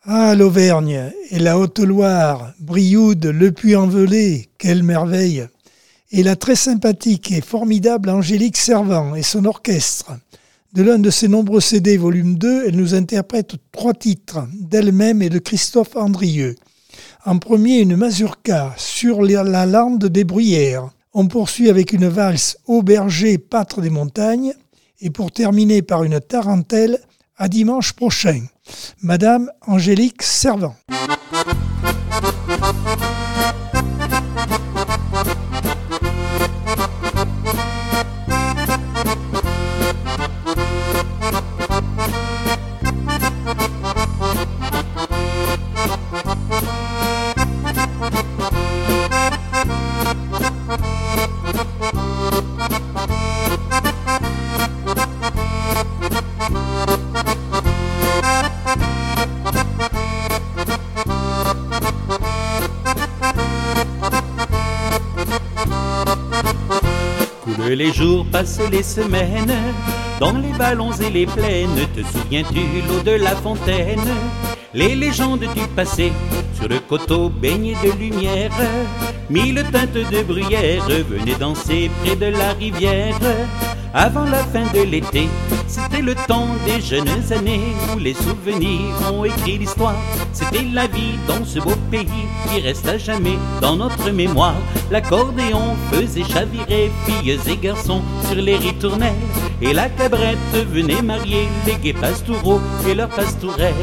Ah, l'Auvergne et la Haute-Loire, Brioude, Le Puy-en-Velay, quelle merveille! Et la très sympathique et formidable Angélique Servan et son orchestre. De l'un de ses nombreux CD volume 2, elle nous interprète 3 titres d'elle-même et de Christophe Andrieux. En premier, une mazurka sur la lande des bruyères. On poursuit avec une valse Au berger, pâtre des montagnes. Et pour terminer par une tarentelle, à dimanche prochain. Madame Angélique Servan. Les jours passent les semaines, dans les vallons et les plaines, te souviens-tu l'eau de la fontaine? Les légendes du passé, sur le coteau baigné de lumière, 1000 teintes de bruyère venaient danser près de la rivière. Avant la fin de l'été, c'était le temps des jeunes années, où les souvenirs ont écrit l'histoire. C'était la vie dans ce beau pays qui reste à jamais dans notre mémoire. L'accordéon faisait chavirer filles et garçons sur les ritournelles, et la cabrette venait marier les gais pastoureaux et leurs pastourelles.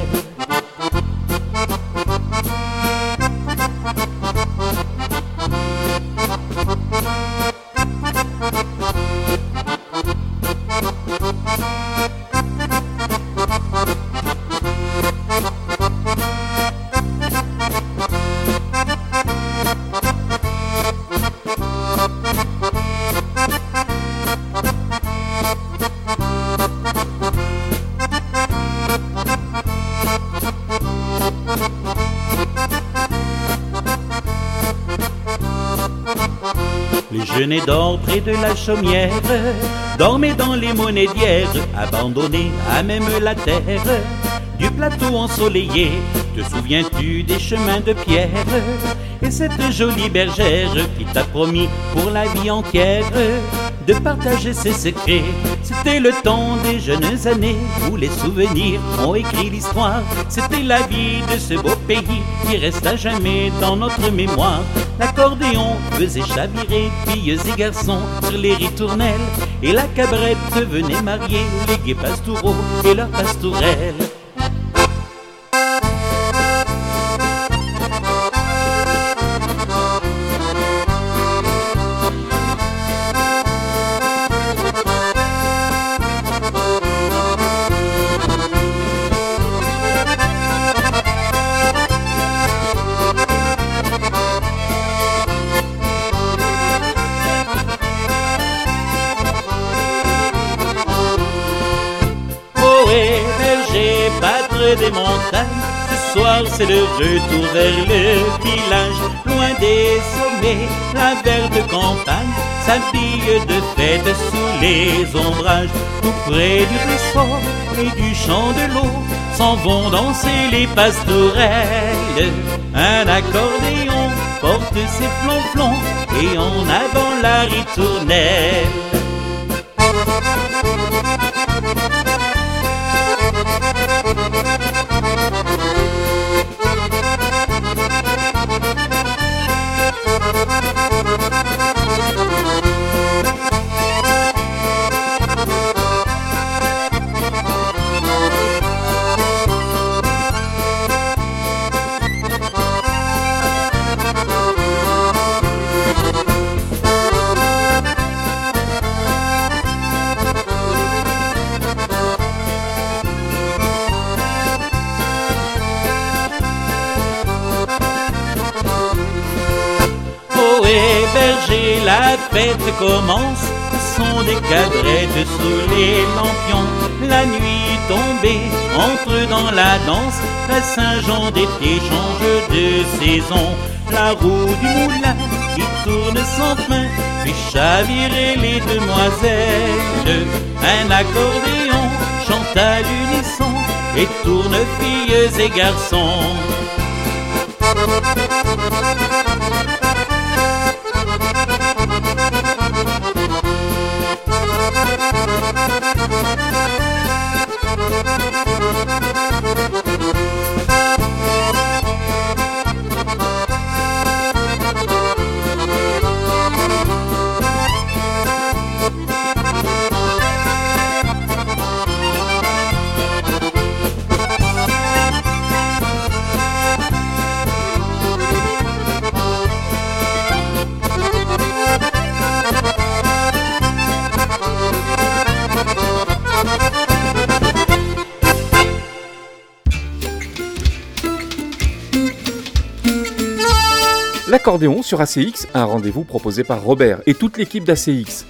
Les jeunes dorment près de la chaumière, dormaient dans les monnaies d'hier, abandonnés à même la terre. Du plateau ensoleillé, te souviens-tu des chemins de pierre? Et cette jolie bergère qui t'a promis pour la vie entière de partager ses secrets. C'était le temps des jeunes années où les souvenirs ont écrit l'histoire. C'était la vie de ce beau pays qui reste à jamais dans notre mémoire. L'accordéon faisait chavirer filles et garçons sur les ritournelles, et la cabrette venait marier les gais pastoureaux et leurs pastourelles. Des montagnes, ce soir c'est le retour vers le village. Loin des sommets, la verte campagne s'habille de fête sous les ombrages. Tout près du ruisseau et du champ de l'eau s'en vont danser les pastourelles. Un accordéon porte ses flonflons et en avant la ritournelle. Berger, la fête commence, ce sont des cadrettes sous les lampions. La nuit tombée entre dans la danse, la Saint-Jean d'été change de saison. La roue du moulin qui tourne sans fin fait chavirer les demoiselles. Un accordéon chante chantent à l'unisson et tournent filles et garçons. L'accordéon sur ACX, un rendez-vous proposé par Robert et toute l'équipe d'ACX.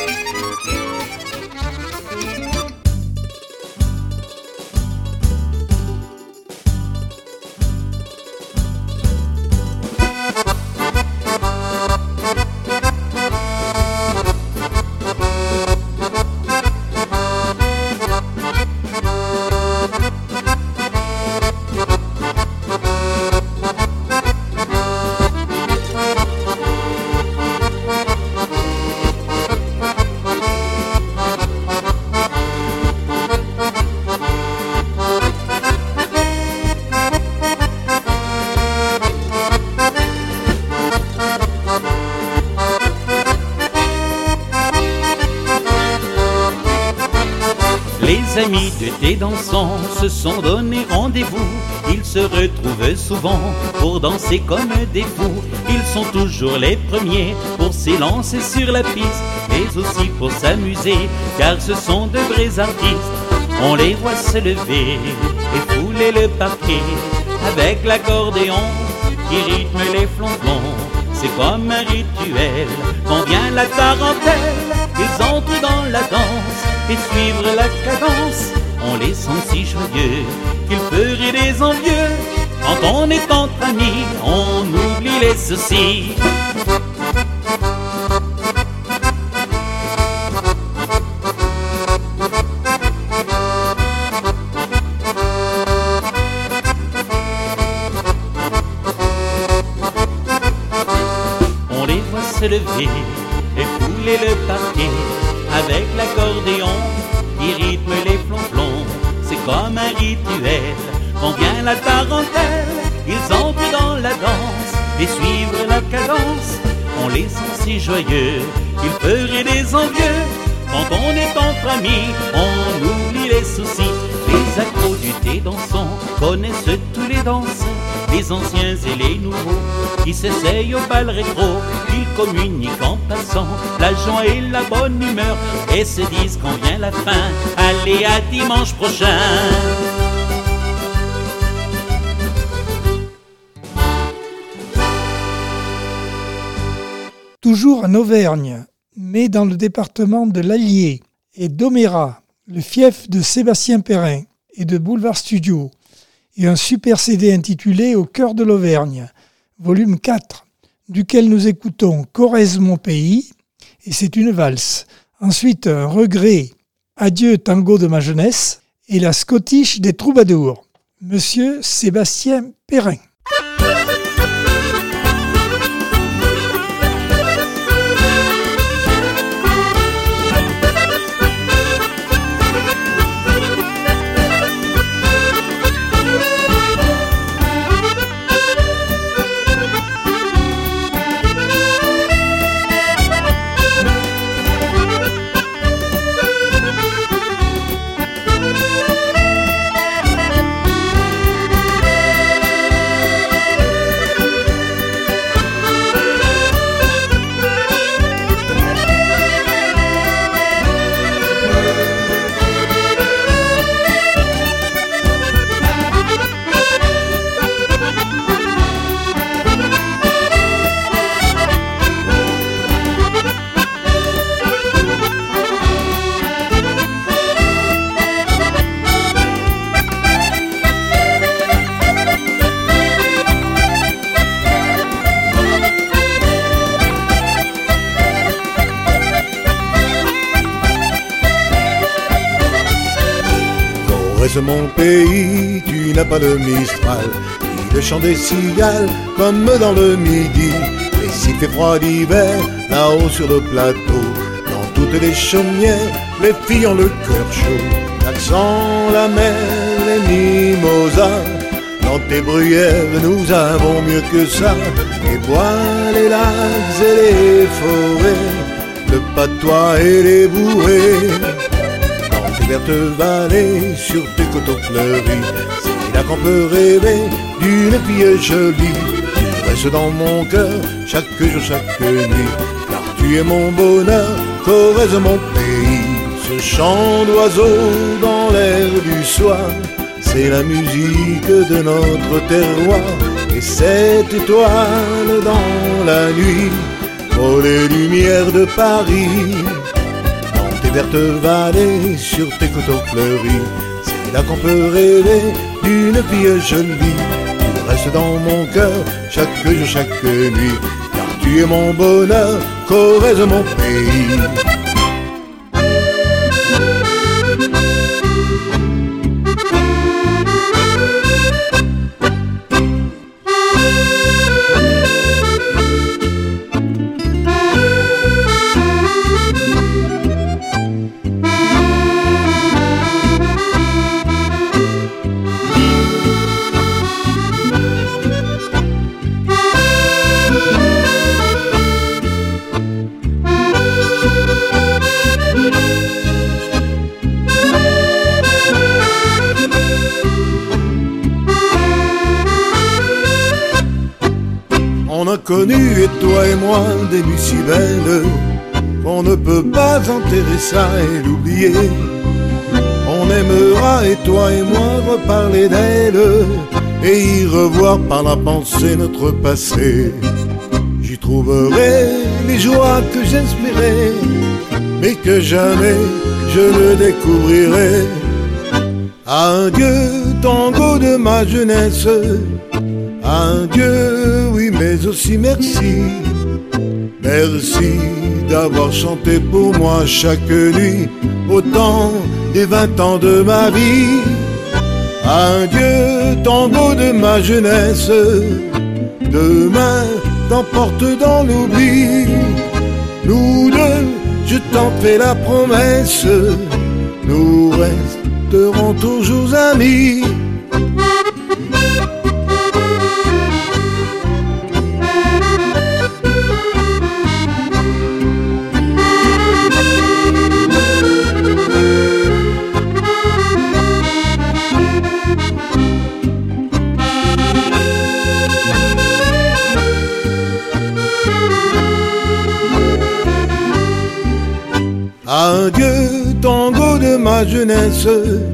Les amis de Thé Dansant se sont donné rendez-vous. Ils se retrouvent souvent pour danser comme des fous. Ils sont toujours les premiers pour s'élancer sur la piste, mais aussi pour s'amuser, car ce sont de vrais artistes. On les voit se lever et fouler le parquet avec l'accordéon qui rythme les flonflons. C'est comme un rituel, quand vient la tarentelle, ils entrent dans la danse et suivre la cadence. On les sent si joyeux qu'ils peuvent rire des envieux. Quand on est entre amis, on oublie les soucis. On les voit se lever et fouler le parquet avec l'accordéon qui rythme les flonflons. C'est comme un rituel, quand vient la tarentelle, ils entrent dans la danse et suivre la cadence. On les sent si joyeux qu'ils peuvent rire des envieux. Quand on est entre amis, on oublie les soucis. Les accros du Thé Dansant connaissent tous les danses, les anciens et les nouveaux qui s'essayent au bal rétro. Ils communiquent en passant la joie et la bonne humeur et se disent quand vient la fin, allez à dimanche prochain. Toujours en Auvergne, mais dans le département de l'Allier et Domérat, le fief de Sébastien Perrin et de Boulevard Studio, et un super CD intitulé Au cœur de l'Auvergne, volume 4, duquel nous écoutons Corrèze mon pays, et c'est une valse. Ensuite, un regret, Adieu tango de ma jeunesse, et la Scottish des troubadours, Monsieur Sébastien Perrin. Corrèze mon pays, tu n'as pas le Mistral, ni le chant des cigales comme dans le Midi. Et s'il fait froid d'hiver, là-haut sur le plateau, dans toutes les chaumières, les filles ont le cœur chaud. L'accent, la mer, les mimosas, dans tes bruyères nous avons mieux que ça. Les bois, les lacs et les forêts, le patois et les bourrées. Dans tes vertes vallées, sur tes coteaux fleuris, c'est là qu'on peut rêver d'une fille jolie. Tu restes dans mon cœur chaque jour, chaque nuit, car tu es mon bonheur, Corrèze mon pays. Ce chant d'oiseaux dans l'air du soir, c'est la musique de notre terroir. Et cette étoile dans la nuit, oh les lumières de Paris. Dans tes vertes vallées, sur tes coteaux fleuris, c'est là qu'on peut rêver d'une fille jolie. Tu restes dans mon cœur chaque jour, chaque nuit, car tu es mon bonheur, Corrèze mon pays. On a connu, et toi et moi, des nuits si belles qu'on ne peut pas enterrer ça et l'oublier. On aimera, et toi et moi, reparler d'elle et y revoir par la pensée notre passé. J'y trouverai les joies que j'inspirais, mais que jamais je ne découvrirai. Adieu, tango de ma jeunesse, adieu, oui, mais aussi merci. Merci d'avoir chanté pour moi chaque nuit, au temps des 20 ans de ma vie. Adieu, tango de ma jeunesse, demain t'emporte dans l'oubli. Nous deux, je t'en fais la promesse, nous resterons toujours amis. Adieu, tango de ma jeunesse,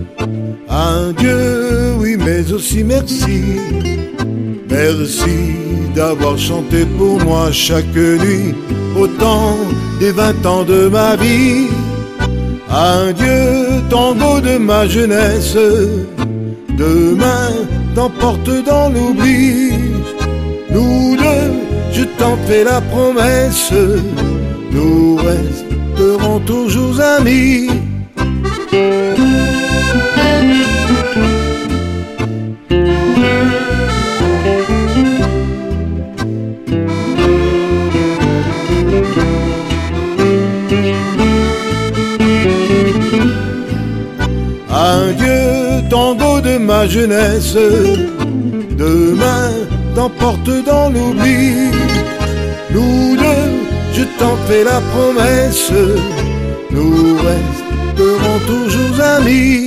adieu, oui, mais aussi merci. Merci d'avoir chanté pour moi chaque nuit, au temps des 20 ans de ma vie. Adieu, tango de ma jeunesse, demain t'emporte dans l'oubli. Nous deux, je t'en fais la promesse, nous resterons toujours amis. Adieu, tango de ma jeunesse, demain t'emporte dans l'oubli. Nous deux, je t'en fais la promesse, nous resterons toujours amis.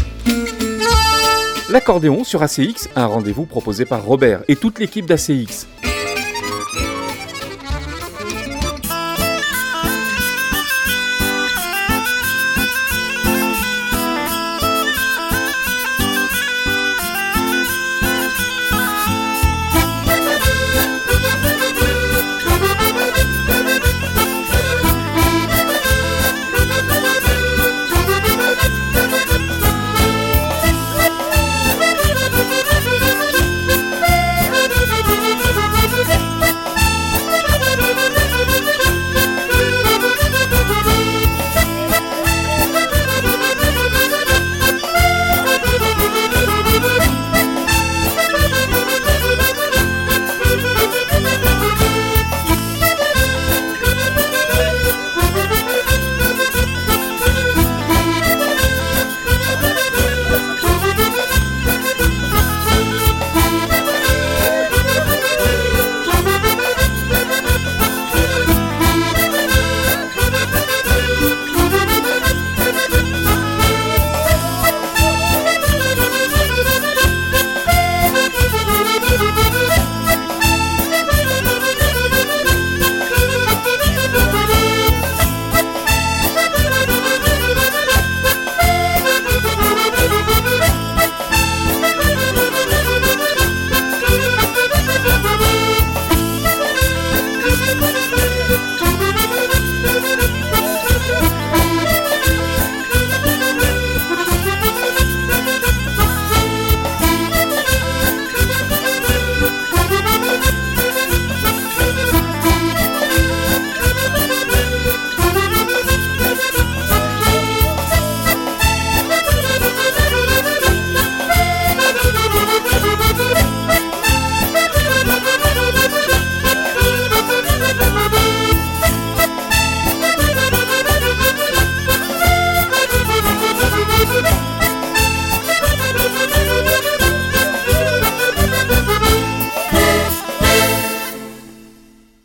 L'accordéon sur ACX, un rendez-vous proposé par Robert et toute l'équipe d'ACX.